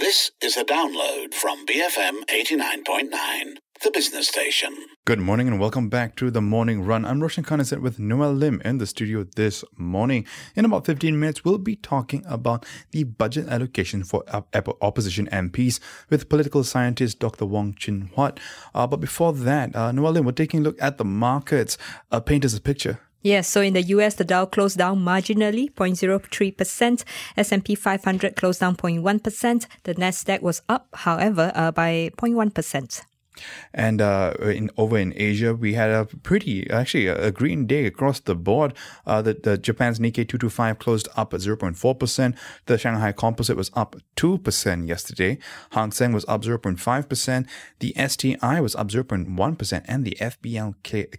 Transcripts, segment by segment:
This is a download from BFM 89.9, the business station. Good morning and welcome back to The Morning Run. I'm Roshan Khanasat with Noel Lim in the studio this morning. In about 15 minutes, we'll be talking about the budget allocation for opposition MPs with political scientist Dr. Wong Chin Huat. But before that, Noel Lim, we're taking a look at the markets. Paint us a picture. Yes, so in the US, the Dow closed down marginally, 0.03%. S&P 500 closed down 0.1%. The Nasdaq was up, however, by 0.1%. And over in Asia, we had a green day across the board. The Japan's Nikkei 225 closed up at 0.4%. The Shanghai Composite was up 2% yesterday. Hang Seng was up 0.5%. The STI was up 0.1%. And the FBL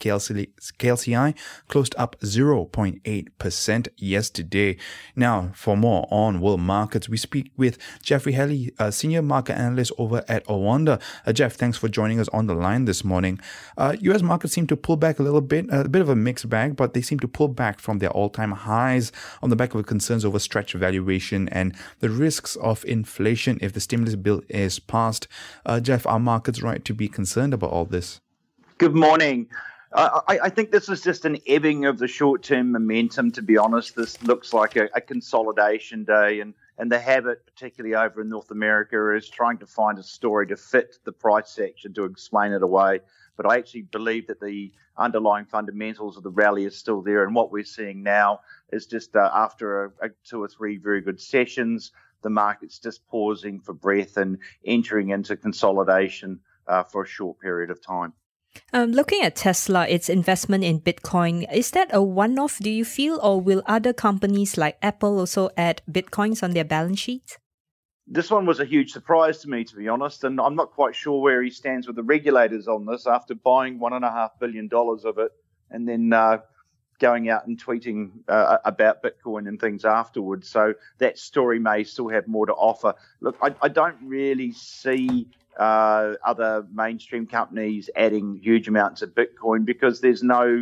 KLCI closed up 0.8% yesterday. Now, for more on world markets, we speak with Jeffrey Helly, senior market analyst over at Awanda. Jeff, thanks for joining us on the line this morning. U.S. markets seem to pull back a little bit, a bit of a mixed bag, but they seem to pull back from their all-time highs on the back of concerns over stretched valuation and the risks of inflation if the stimulus bill is passed. Jeff, are markets right to be concerned about all this? Good morning. I think this is just an ebbing of the short-term momentum, to be honest. This looks like a consolidation day, and the habit, particularly over in North America, is trying to find a story to fit the price action to explain it away. But I actually believe that the underlying fundamentals of the rally is still there. And what we're seeing now is just after two or three very good sessions, the market's just pausing for breath and entering into consolidation for a short period of time. Looking at Tesla, its investment in Bitcoin, is that a one-off, do you feel, or will other companies like Apple also add Bitcoins on their balance sheets? This one was a huge surprise to me, to be honest, and I'm not quite sure where he stands with the regulators on this after buying $1.5 billion of it and then going out and tweeting about Bitcoin and things afterwards. So that story may still have more to offer. Look, I don't really see other mainstream companies adding huge amounts of Bitcoin because there's no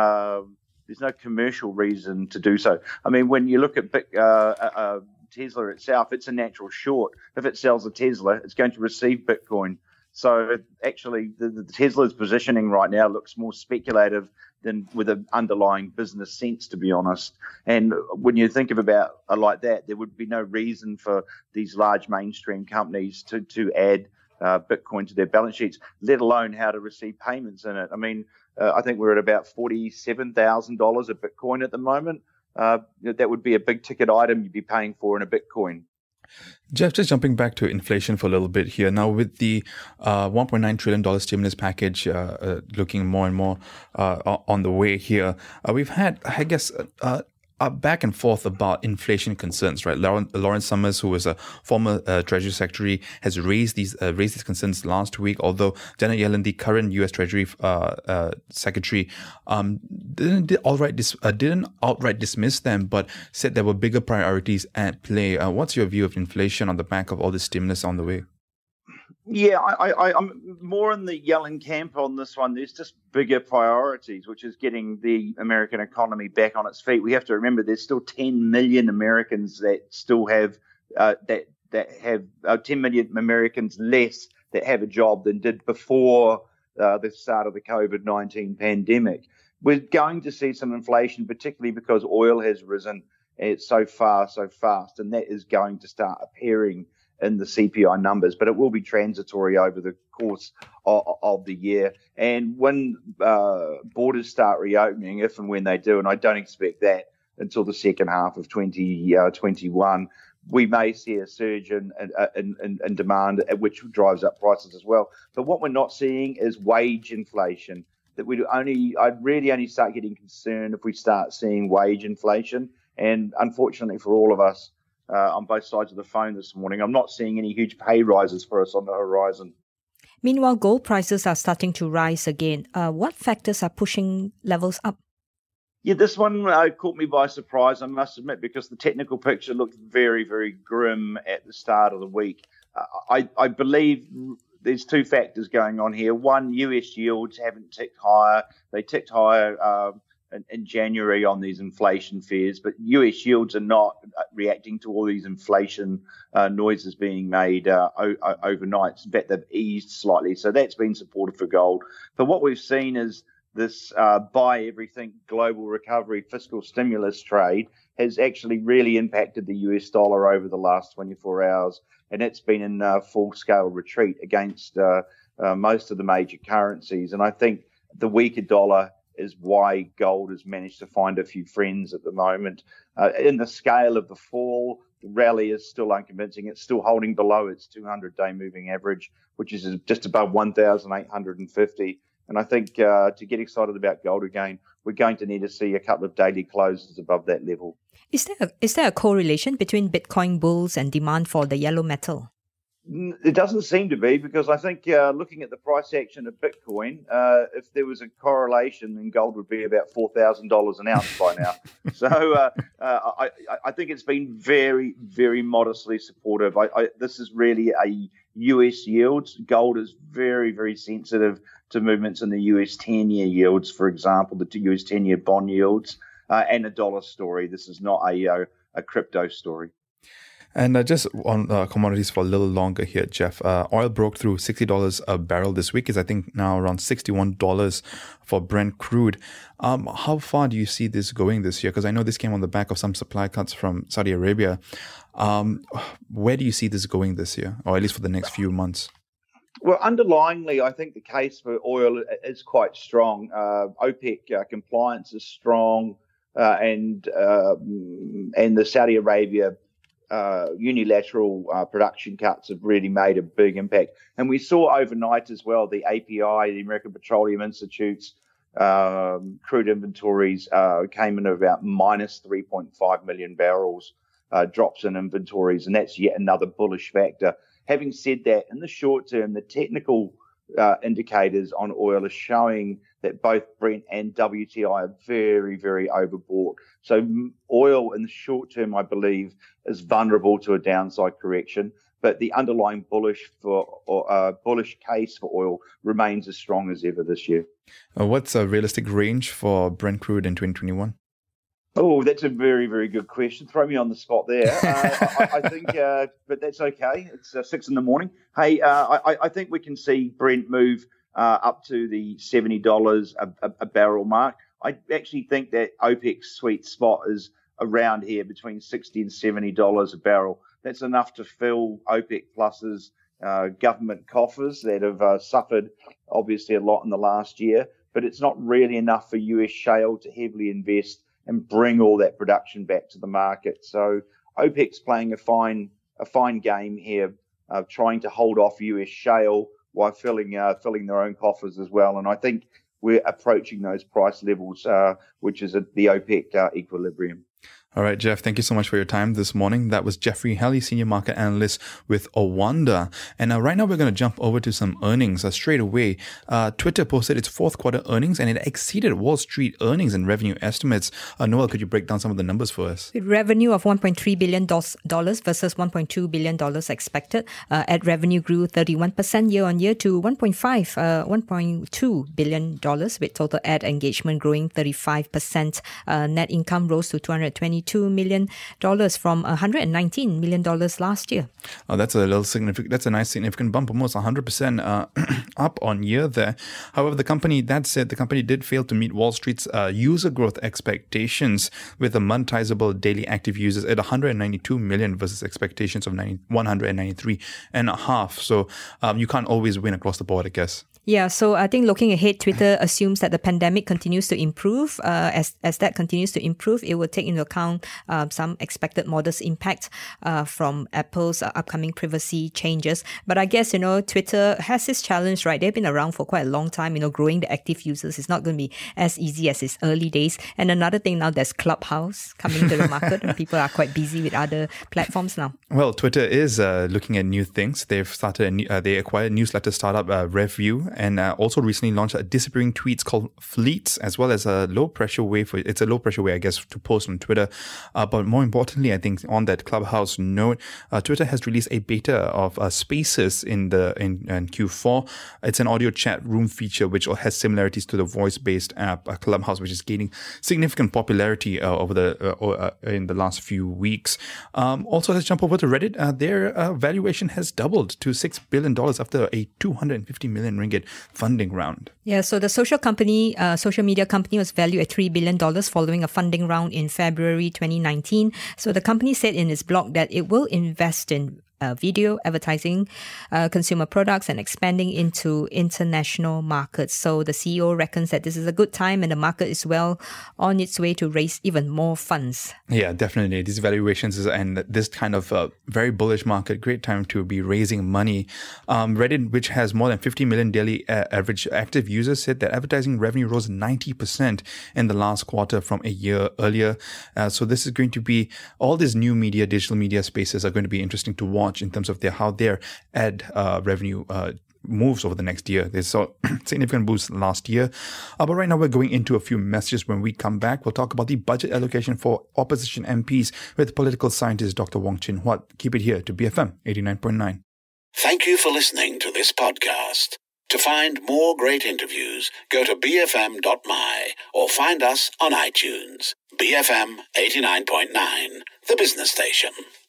commercial reason to do so. I mean, when you look at Tesla itself, it's a natural short. If it sells a Tesla, it's going to receive Bitcoin. So actually, the Tesla's positioning right now looks more speculative than with an underlying business sense, to be honest. And when you think about like that, there would be no reason for these large mainstream companies to add Bitcoin to their balance sheets, let alone how to receive payments in it. I mean, I think we're at about $47,000 a Bitcoin at the moment. That would be a big ticket item you'd be paying for in a Bitcoin. Jeff, just jumping back to inflation for a little bit here. Now, with the $1.9 trillion stimulus package looking more and more on the way here, we've had, I guess, back and forth about inflation concerns, right? Lawrence Summers, who was a former Treasury Secretary, has raised these concerns last week. Although Janet Yellen, the current U.S. Treasury Secretary, didn't outright dismiss them, but said there were bigger priorities at play. What's your view of inflation on the back of all this stimulus on the way? Yeah, I'm more in the Yellen camp on this one. There's just bigger priorities, which is getting the American economy back on its feet. We have to remember there's still 10 million Americans that still have 10 million Americans less that have a job than did before the start of the COVID-19 pandemic. We're going to see some inflation, particularly because oil has risen so fast, and that is going to start appearing in the CPI numbers, but it will be transitory over the course of the year. And when borders start reopening, if and when they do, and I don't expect that until the second half of 2021, we may see a surge in demand, which drives up prices as well. But what we're not seeing is wage inflation. I'd really only start getting concerned if we start seeing wage inflation. And unfortunately for all of us, on both sides of the phone this morning, I'm not seeing any huge pay rises for us on the horizon. Meanwhile, gold prices are starting to rise again. What factors are pushing levels up? Yeah, this one caught me by surprise, I must admit, because the technical picture looked very, very grim at the start of the week. I believe there's two factors going on here. One, US yields haven't ticked higher. They ticked higher in January on these inflation fears, but US yields are not reacting to all these inflation noises being made overnight. In fact, they've eased slightly, so that's been supportive for gold. But what we've seen is this buy everything global recovery fiscal stimulus trade has actually really impacted the US dollar over the last 24 hours, and it's been in full-scale retreat against most of the major currencies. And I think the weaker dollar is why gold has managed to find a few friends at the moment. In the scale of the fall, the rally is still unconvincing. It's still holding below its 200-day moving average, which is just above 1,850. And I think to get excited about gold again, we're going to need to see a couple of daily closes above that level. Is there a correlation between Bitcoin bulls and demand for the yellow metal? It doesn't seem to be, because I think looking at the price action of Bitcoin, if there was a correlation, then gold would be about $4,000 an ounce by now. So I think it's been very, very modestly supportive. This is really a US yields. Gold is very, very sensitive to movements in the US 10-year yields, for example, the US 10-year bond yields, and a dollar story. This is not a crypto story. And just on commodities for a little longer here, Jeff. Oil broke through $60 a barrel this week. Is I think now around $61 for Brent crude. How far do you see this going this year? Because I know this came on the back of some supply cuts from Saudi Arabia. Where do you see this going this year, or at least for the next few months? Well, underlyingly, I think the case for oil is quite strong. OPEC compliance is strong, and the Saudi Arabia unilateral production cuts have really made a big impact. And we saw overnight as well, the API, the American Petroleum Institute's crude inventories came in at about minus 3.5 million barrels, drops in inventories, and that's yet another bullish factor. Having said that, in the short term, the technical indicators on oil are showing that both Brent and WTI are very, very overbought. So oil in the short term, I believe, is vulnerable to a downside correction, but the underlying bullish case for oil remains as strong as ever this year. What's a realistic range for Brent crude in 2021? Oh, that's a very, very good question. Throw me on the spot there. I think, but that's okay. It's 6 a.m. Hey, I think we can see Brent move up to the $70 a barrel mark. I actually think that OPEC's sweet spot is around here between $60 and $70 a barrel. That's enough to fill OPEC Plus's government coffers that have suffered obviously a lot in the last year, but it's not really enough for US shale to heavily invest and bring all that production back to the market. So OPEC's playing a fine game here, trying to hold off US shale while filling their own coffers as well. And I think we're approaching those price levels, which is at the OPEC equilibrium. All right, Jeff, thank you so much for your time this morning. That was Jeffrey Helly, Senior Market Analyst with Awanda. And right now we're going to jump over to some earnings straight away. Twitter posted its fourth quarter earnings and it exceeded Wall Street earnings and revenue estimates. Noel, could you break down some of the numbers for us? With revenue of $1.3 billion versus $1.2 billion expected. Ad revenue grew 31% year on year to $1.2 billion, with total ad engagement growing 35%. Net income rose to $222 million from $119 million last year. That's a little significant. That's a nice significant bump, almost 100% up on year there. However, the company did fail to meet Wall Street's user growth expectations, with the monetizable daily active users at 192 million versus expectations of 193.5. So you can't always win across the board, I guess. Yeah, so I think looking ahead, Twitter assumes that the pandemic continues to improve. As that continues to improve, it will take into account some expected modest impact from Apple's upcoming privacy changes. But I guess, Twitter has this challenge, right? They've been around for quite a long time. Growing the active users is not going to be as easy as its early days. And another thing now, there's Clubhouse coming to the market. And people are quite busy with other platforms now. Well, Twitter is looking at new things. They've started they acquired newsletter startup Review, and also recently launched a disappearing tweets called Fleets, as well as a low pressure way I guess, to post on Twitter. But more importantly, I think on that Clubhouse note, Twitter has released a beta of Spaces in Q4. It's an audio chat room feature which has similarities to the voice-based app Clubhouse, which is gaining significant popularity in the last few weeks. Also, let's jump over to Reddit. Their valuation has doubled to $6 billion after a 250 million ringgit funding round. Yeah, so the social media company was valued at $3 billion following a funding round in February 2019. So the company said in its blog that it will invest in video, advertising, consumer products, and expanding into international markets. So the CEO reckons that this is a good time and the market is well on its way to raise even more funds. Yeah, definitely. These valuations and this kind of very bullish market, great time to be raising money. Reddit, which has more than 50 million daily average active users, said that advertising revenue rose 90% in the last quarter from a year earlier. So this is going to be, all these new media, digital media spaces are going to be interesting to watch in terms of how their ad revenue moves over the next year. They saw significant boost last year. But right now we're going into a few messages. When we come back, we'll talk about the budget allocation for opposition MPs with political scientist Dr. Wong Chin Huat. Keep it here to BFM 89.9. Thank you for listening to this podcast. To find more great interviews, go to bfm.my or find us on iTunes. BFM 89.9, the business station.